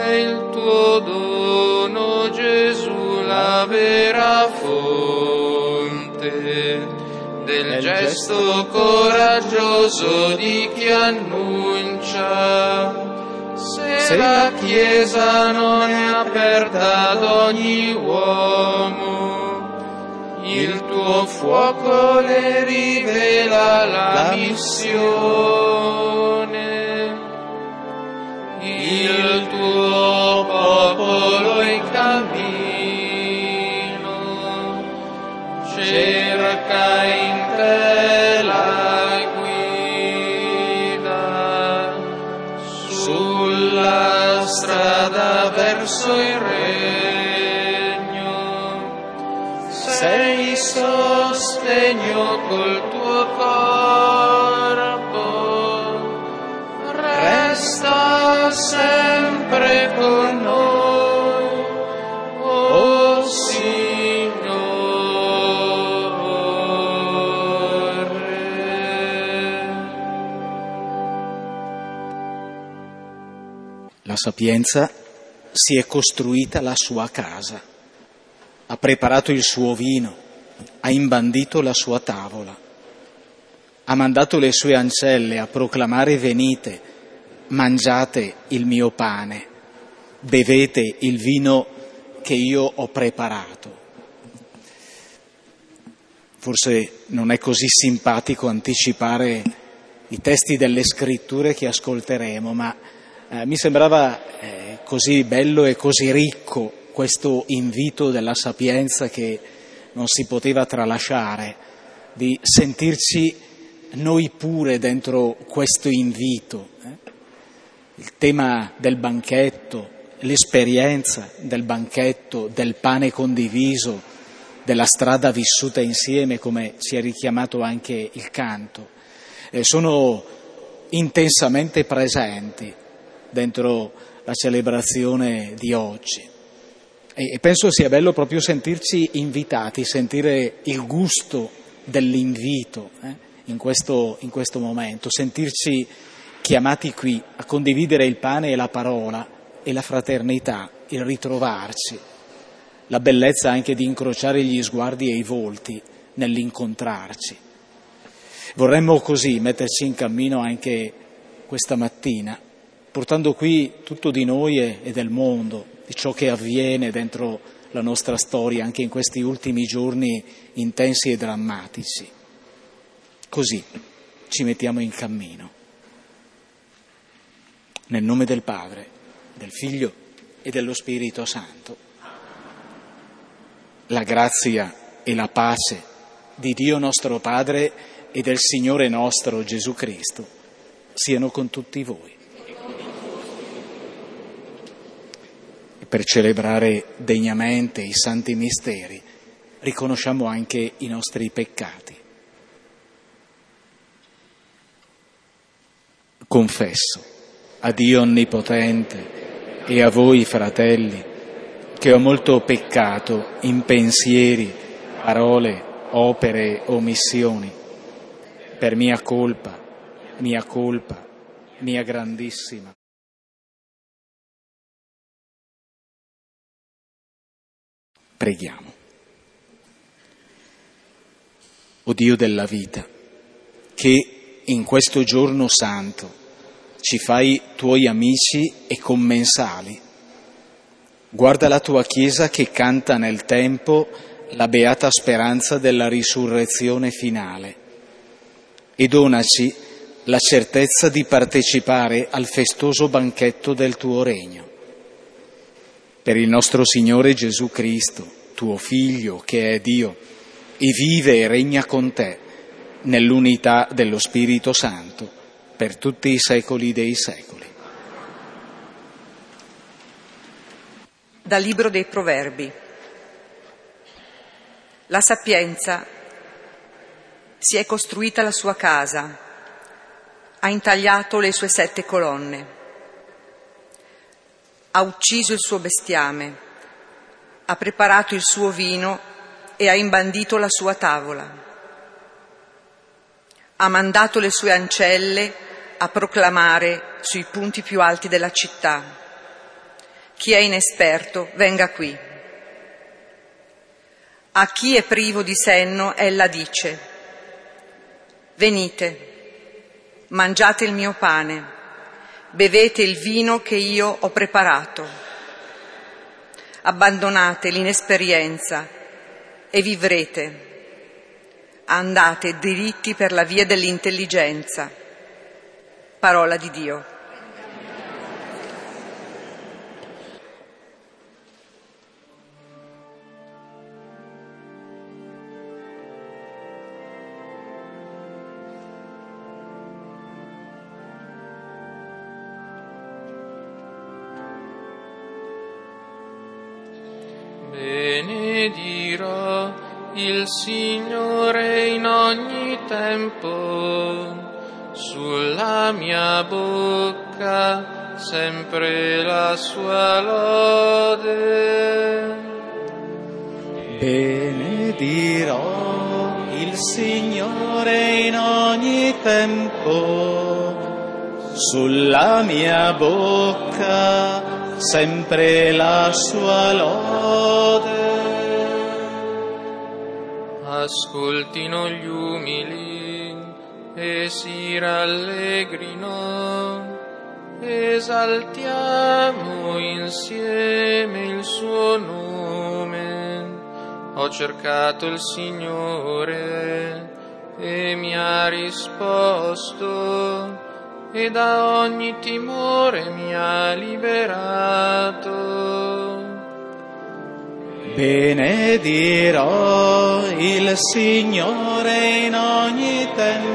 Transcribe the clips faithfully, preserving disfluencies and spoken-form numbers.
È il tuo dono, Gesù, la vera fonte del gesto coraggioso di chi annuncia. Se la Chiesa non è aperta ad ogni uomo, il tuo fuoco le rivela la missione. Il tuo popolo in cammino cerca in te la guida sulla strada verso il regno. Sei sostegno col tuo corpo, resta sempre con noi, oh La Sapienza si è costruita la sua casa, ha preparato il suo vino, ha imbandito la sua tavola, ha mandato le sue ancelle a proclamare: venite, mangiate il mio pane, bevete il vino che io ho preparato. Forse non è così simpatico anticipare i testi delle scritture che ascolteremo, ma Eh, mi sembrava eh, così bello e così ricco questo invito della Sapienza che non si poteva tralasciare, di sentirci noi pure dentro questo invito. Eh? Il tema del banchetto, l'esperienza del banchetto, del pane condiviso, della strada vissuta insieme, come si è richiamato anche il canto, eh, sono intensamente presenti dentro la celebrazione di oggi. E penso sia bello proprio sentirci invitati, sentire il gusto dell'invito eh, in questo, in questo momento, sentirci chiamati qui a condividere il pane e la parola e la fraternità, il ritrovarci, la bellezza anche di incrociare gli sguardi e i volti nell'incontrarci. Vorremmo così metterci in cammino anche questa mattina, portando qui tutto di noi e del mondo, di ciò che avviene dentro la nostra storia, anche in questi ultimi giorni intensi e drammatici. Così ci mettiamo in cammino. Nel nome del Padre, del Figlio e dello Spirito Santo. La grazia e la pace di Dio nostro Padre e del Signore nostro Gesù Cristo siano con tutti voi. Per celebrare degnamente i santi misteri, riconosciamo anche i nostri peccati. Confesso a Dio Onnipotente e a voi, fratelli, che ho molto peccato in pensieri, parole, opere, omissioni, per mia colpa, mia colpa, mia grandissima. Preghiamo. O Dio della vita, che in questo giorno santo ci fai tuoi amici e commensali, guarda la tua Chiesa che canta nel tempo la beata speranza della risurrezione finale e donaci la certezza di partecipare al festoso banchetto del tuo regno. Per il nostro Signore Gesù Cristo, tuo Figlio, che è Dio, e vive e regna con te, nell'unità dello Spirito Santo, per tutti i secoli dei secoli. Dal Libro dei Proverbi. La sapienza si è costruita la sua casa, ha intagliato le sue sette colonne, ha ucciso il suo bestiame, ha preparato il suo vino e ha imbandito la sua tavola. Ha mandato le sue ancelle a proclamare sui punti più alti della città. Chi è inesperto, venga qui. A chi è privo di senno, ella dice: venite, mangiate il mio pane, bevete il vino che io ho preparato. Abbandonate l'inesperienza e vivrete. Andate diritti per la via dell'intelligenza. Parola di Dio. Benedirò il Signore in ogni tempo, sulla mia bocca sempre la sua lode. Benedirò il Signore in ogni tempo, sulla mia bocca sempre la sua lode. Ascoltino gli umili e si rallegrino, esaltiamo insieme il suo nome. Ho cercato il Signore e mi ha risposto, e da ogni timore mi ha liberato. Benedirò il Signore in ogni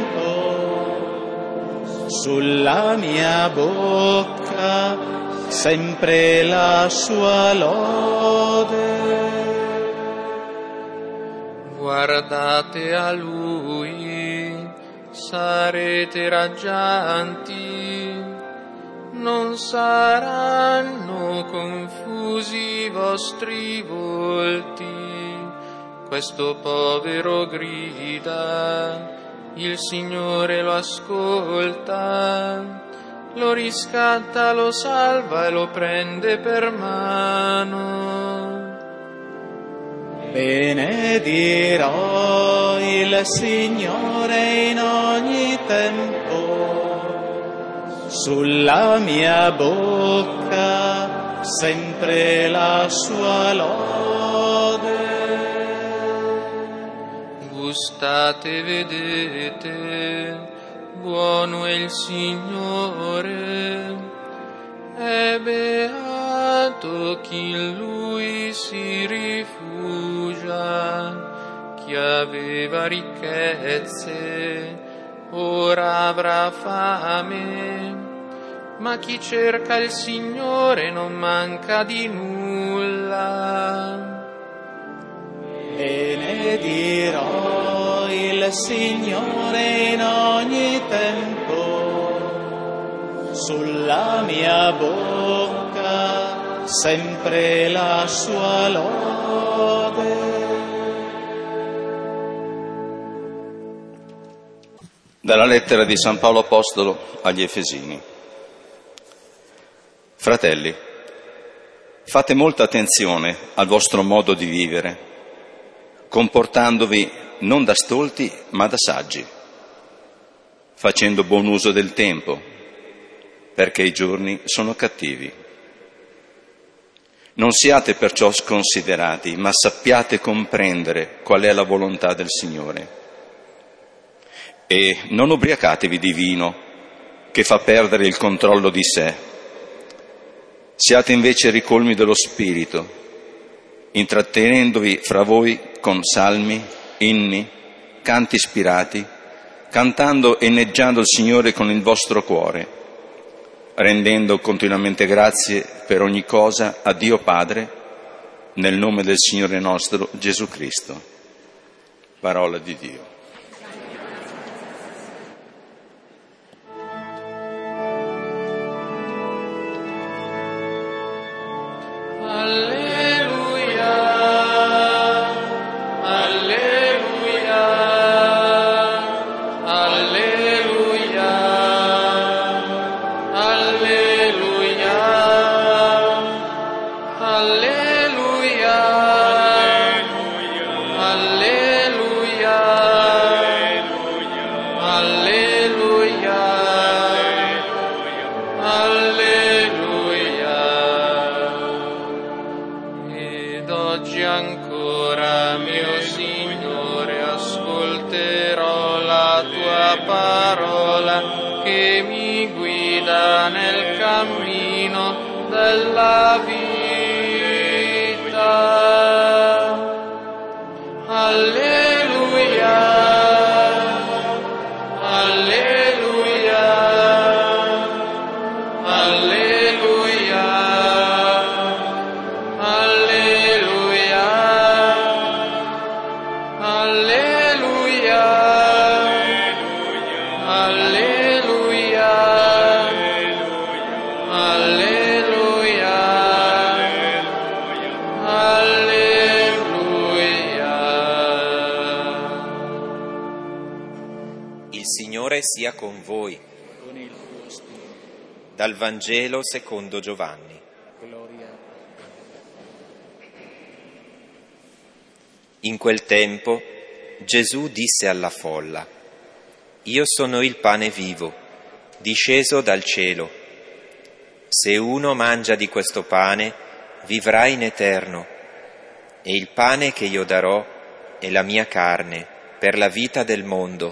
tempo, sulla mia bocca sempre la sua lode. Guardate a Lui, sarete raggianti, non saranno confusi i vostri volti. Questo povero grida, il Signore lo ascolta, lo riscatta, lo salva e lo prende per mano. Benedirò il Signore in ogni tempo, sulla mia bocca sempre la sua lode. Gustate, vedete, buono è il Signore, è beato chi in Lui si rifugia. Chi aveva ricchezze ora avrà fame, ma chi cerca il Signore non manca di nulla. Benedirò il Signore in ogni tempo, sulla mia bocca sempre la sua lode. Dalla lettera di San Paolo Apostolo agli Efesini. Fratelli, fate molta attenzione al vostro modo di vivere, comportandovi non da stolti ma da saggi, facendo buon uso del tempo, perché i giorni sono cattivi. Non siate perciò sconsiderati, ma sappiate comprendere qual è la volontà del Signore. E non ubriacatevi di vino, che fa perdere il controllo di sé. Siate invece ricolmi dello Spirito, intrattenendovi fra voi con salmi, inni, canti ispirati, cantando e inneggiando il Signore con il vostro cuore, rendendo continuamente grazie per ogni cosa a Dio Padre, nel nome del Signore nostro Gesù Cristo. Parola di Dio. guida nel cammino della vita. Alleluia, alleluia, alleluia, alleluia, alleluia, alleluia, alleluia, alleluia. Il Signore sia con voi. Dal Vangelo secondo Giovanni. In quel tempo Gesù disse alla folla: Io sono il pane vivo, disceso dal cielo. Se uno mangia di questo pane, vivrà in eterno, e il pane che io darò è la mia carne, per la vita del mondo.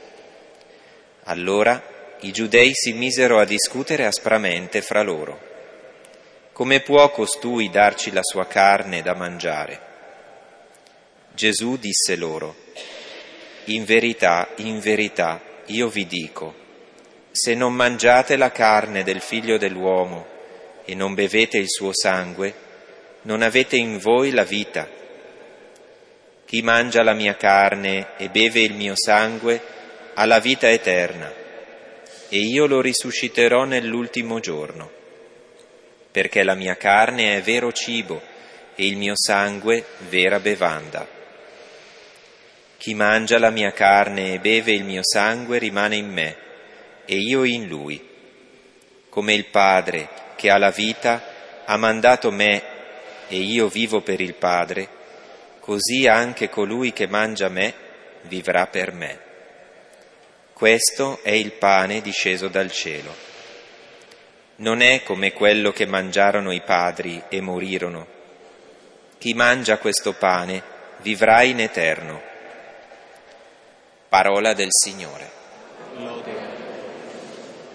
Allora i giudei si misero a discutere aspramente fra loro. Come può costui darci la sua carne da mangiare? Gesù disse loro: In verità, in verità, io vi dico, se non mangiate la carne del Figlio dell'uomo e non bevete il suo sangue, non avete in voi la vita. Chi mangia la mia carne e beve il mio sangue ha la vita eterna, e io lo risusciterò nell'ultimo giorno, perché la mia carne è vero cibo e il mio sangue vera bevanda. Chi mangia la mia carne e beve il mio sangue rimane in me, e io in lui. Come il Padre, che ha la vita, ha mandato me, e io vivo per il Padre, così anche colui che mangia me vivrà per me. Questo è il pane disceso dal cielo. Non è come quello che mangiarono i padri e morirono. Chi mangia questo pane vivrà in eterno. Parola del Signore.